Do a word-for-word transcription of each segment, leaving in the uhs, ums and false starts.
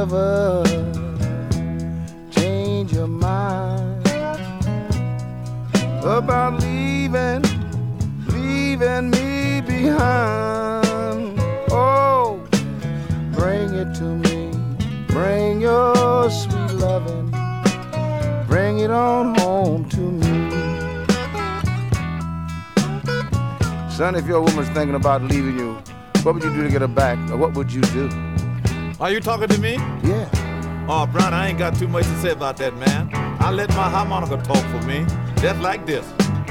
ever change your mind about leaving, leaving me behind. Oh, bring it to me, bring your sweet loving, bring it on home to me. Son, if your woman's thinking about leaving you, what would you do to get her back? Or what would you do? Are you talking to me? Yeah. Oh, Brown, I ain't got too much to say about that, man. I let my harmonica talk for me, just like this.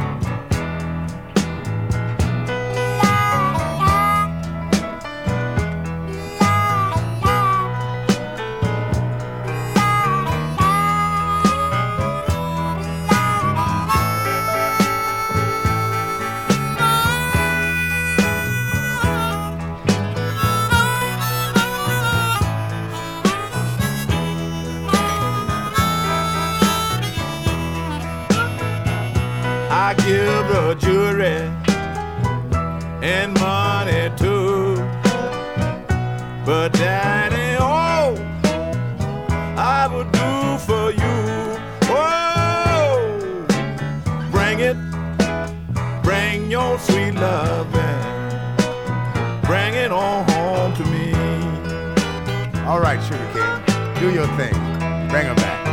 I give the jury and money too, but Daddy, oh, I would do for you. Oh, bring it, bring your sweet loving, bring it on home to me. All right, Sugar King, do your thing. Bring her back.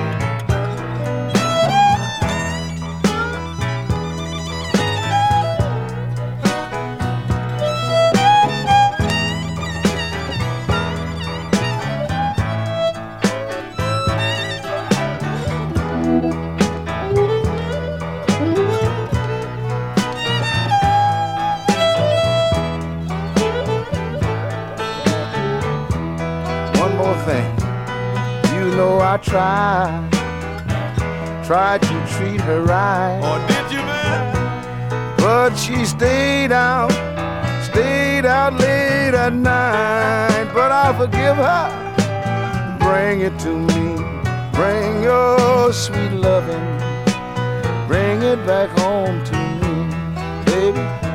I tried, tried to treat her right. Oh, did you, man? But she stayed out, stayed out late at night. But I'll forgive her. Bring it to me, bring your sweet loving, bring it back home to me, baby.